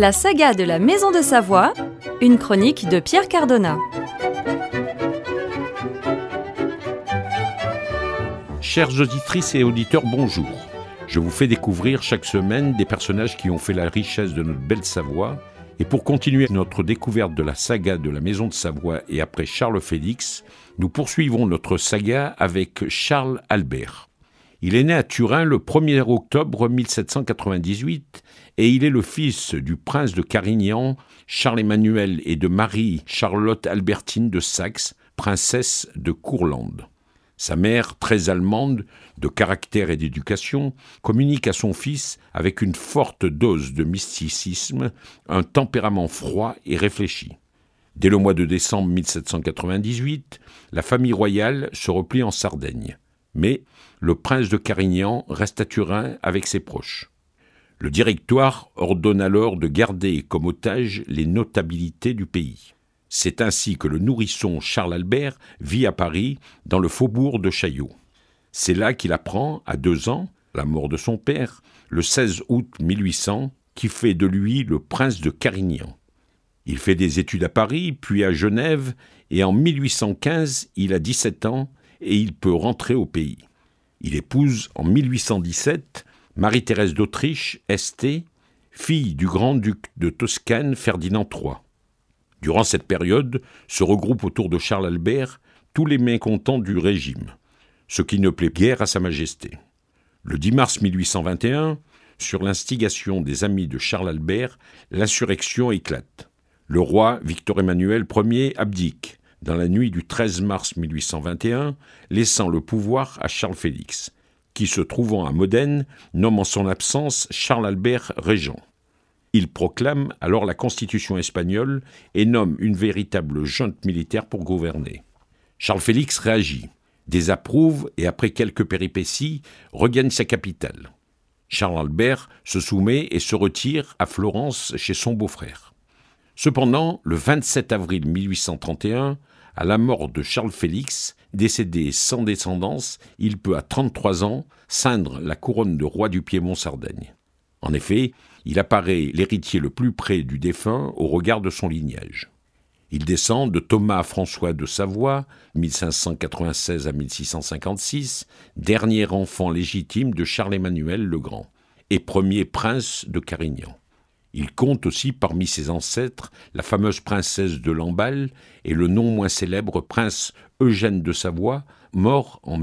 La saga de la Maison de Savoie, une chronique de Pierre Cardona. Chères auditrices et auditeurs, bonjour. Je vous fais découvrir chaque semaine des personnages qui ont fait la richesse de notre belle Savoie. Et pour continuer notre découverte de la saga de la Maison de Savoie et après Charles Félix, nous poursuivons notre saga avec Charles Albert. Il est né à Turin le 1er octobre 1798 et il est le fils du prince de Carignan, Charles-Emmanuel, et de Marie-Charlotte Albertine de Saxe, princesse de Courlande. Sa mère, très allemande, de caractère et d'éducation, communique à son fils avec une forte dose de mysticisme, un tempérament froid et réfléchi. Dès le mois de décembre 1798, la famille royale se replie en Sardaigne. Mais le prince de Carignan reste à Turin avec ses proches. Le directoire ordonne alors de garder comme otages les notabilités du pays. C'est ainsi que le nourrisson Charles Albert vit à Paris, dans le faubourg de Chaillot. C'est là qu'il apprend, à 2 ans, la mort de son père, le 16 août 1800, qui fait de lui le prince de Carignan. Il fait des études à Paris, puis à Genève, et en 1815, il a 17 ans, et il peut rentrer au pays. Il épouse en 1817 Marie-Thérèse d'Autriche, Este, fille du grand-duc de Toscane Ferdinand III. Durant cette période, se regroupent autour de Charles Albert tous les mécontents du régime, ce qui ne plaît guère à Sa Majesté. Le 10 mars 1821, sur l'instigation des amis de Charles Albert, l'insurrection éclate. Le roi Victor-Emmanuel Ier abdique dans la nuit du 13 mars 1821, laissant le pouvoir à Charles Félix, qui, se trouvant à Modène, nomme en son absence Charles Albert régent. Il proclame alors la Constitution espagnole et nomme une véritable junte militaire pour gouverner. Charles Félix réagit, désapprouve et après quelques péripéties, regagne sa capitale. Charles Albert se soumet et se retire à Florence chez son beau-frère. Cependant, le 27 avril 1831, à la mort de Charles Félix, décédé sans descendance, il peut à 33 ans ceindre la couronne de roi du Piémont-Sardaigne. En effet, il apparaît l'héritier le plus près du défunt au regard de son lignage. Il descend de Thomas-François de Savoie, 1596 à 1656, dernier enfant légitime de Charles-Emmanuel le Grand, et premier prince de Carignan. Il compte aussi parmi ses ancêtres la fameuse princesse de Lamballe et le non moins célèbre prince Eugène de Savoie, mort en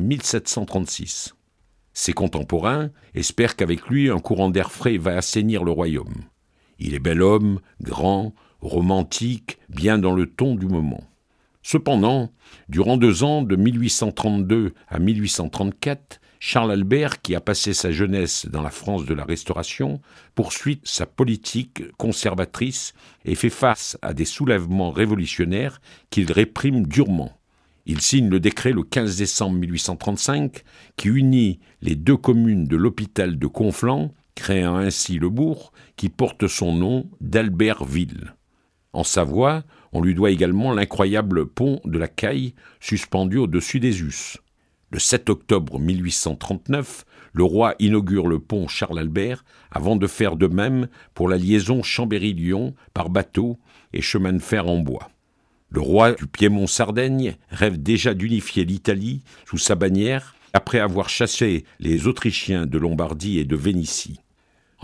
1736. Ses contemporains espèrent qu'avec lui, un courant d'air frais va assainir le royaume. Il est bel homme, grand, romantique, bien dans le ton du moment. Cependant, durant 2 ans, de 1832 à 1834, Charles Albert, qui a passé sa jeunesse dans la France de la Restauration, poursuit sa politique conservatrice et fait face à des soulèvements révolutionnaires qu'il réprime durement. Il signe le décret le 15 décembre 1835 qui unit les 2 communes de l'hôpital de Conflans, créant ainsi le bourg qui porte son nom d'Albertville. En Savoie, on lui doit également l'incroyable pont de la Caille suspendu au-dessus des Us. Le 7 octobre 1839, le roi inaugure le pont Charles-Albert avant de faire de même pour la liaison Chambéry-Lyon par bateau et chemin de fer en bois. Le roi du Piémont-Sardaigne rêve déjà d'unifier l'Italie sous sa bannière après avoir chassé les Autrichiens de Lombardie et de Vénétie. En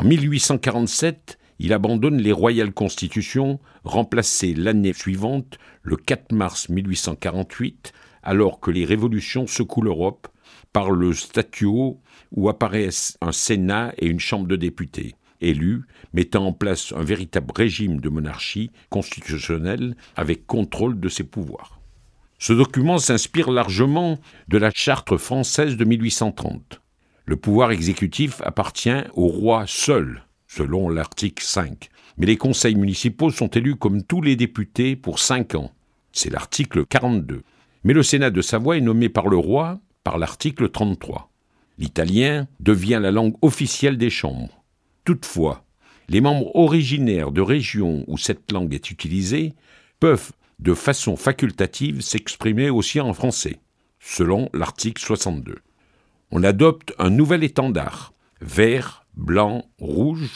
1847, il abandonne les royales constitutions, remplacées l'année suivante, le 4 mars 1848, alors que les révolutions secouent l'Europe, par le statuo où apparaissent un Sénat et une Chambre de députés, élus, mettant en place un véritable régime de monarchie constitutionnelle avec contrôle de ses pouvoirs. Ce document s'inspire largement de la Charte française de 1830. Le pouvoir exécutif appartient au roi seul, selon l'article 5. Mais les conseils municipaux sont élus comme tous les députés pour 5 ans. C'est l'article 42. Mais le Sénat de Savoie est nommé par le roi par l'article 33. L'italien devient la langue officielle des chambres. Toutefois, les membres originaires de régions où cette langue est utilisée peuvent, de façon facultative, s'exprimer aussi en français, selon l'article 62. On adopte un nouvel étendard, vert, blanc, rouge,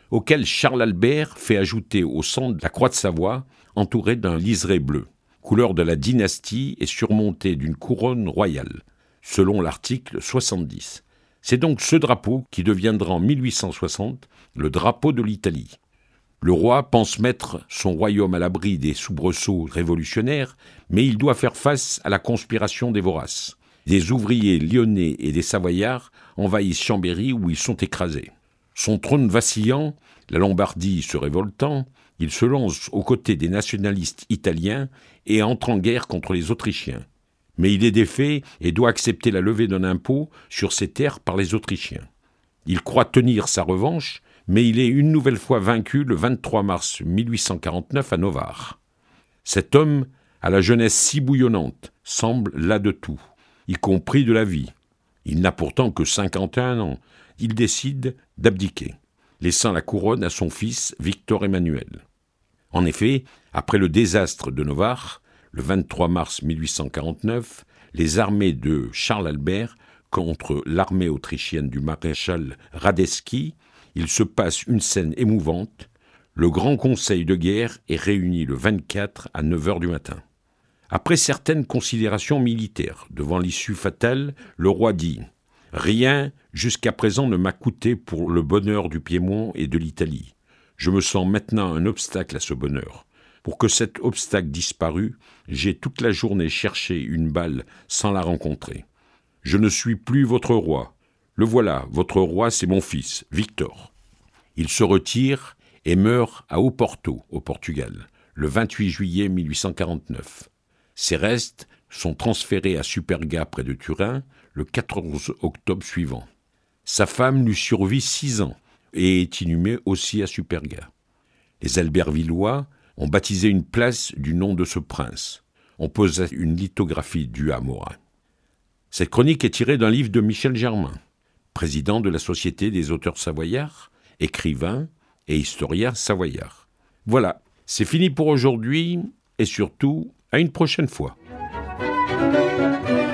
auquel Charles Albert fait ajouter au centre la croix de Savoie, entourée d'un liseré bleu, couleur de la dynastie et surmontée d'une couronne royale, selon l'article 70. C'est donc ce drapeau qui deviendra en 1860 le drapeau de l'Italie. Le roi pense mettre son royaume à l'abri des soubresauts révolutionnaires, mais il doit faire face à la conspiration des voraces. Des ouvriers lyonnais et des Savoyards envahissent Chambéry où ils sont écrasés. Son trône vacillant, la Lombardie se révoltant, il se lance aux côtés des nationalistes italiens et entre en guerre contre les Autrichiens. Mais il est défait et doit accepter la levée d'un impôt sur ses terres par les Autrichiens. Il croit tenir sa revanche, mais il est une nouvelle fois vaincu le 23 mars 1849 à Novare. Cet homme, à la jeunesse si bouillonnante, semble las de tout, y compris de la vie. Il n'a pourtant que 51 ans. Il décide d'abdiquer, laissant la couronne à son fils Victor Emmanuel. En effet, après le désastre de Novare, le 23 mars 1849, les armées de Charles Albert contre l'armée autrichienne du maréchal Radetzky, il se passe une scène émouvante. Le Grand Conseil de guerre est réuni le 24 à 9h du matin. Après certaines considérations militaires, devant l'issue fatale, le roi dit « Rien jusqu'à présent ne m'a coûté pour le bonheur du Piémont et de l'Italie. Je me sens maintenant un obstacle à ce bonheur. Pour que cet obstacle disparût, j'ai toute la journée cherché une balle sans la rencontrer. Je ne suis plus votre roi. Le voilà, votre roi, c'est mon fils, Victor. » Il se retire et meurt à Oporto, au Portugal, le 28 juillet 1849. Ses restes sont transférés à Superga près de Turin le 14 octobre suivant. Sa femme lui survit 6 ans et est inhumée aussi à Superga. Les Albertvillois ont baptisé une place du nom de ce prince. On pose une lithographie due à Morin. Cette chronique est tirée d'un livre de Michel Germain, président de la Société des auteurs savoyards, écrivain et historien savoyard. Voilà, c'est fini pour aujourd'hui et surtout, à une prochaine fois.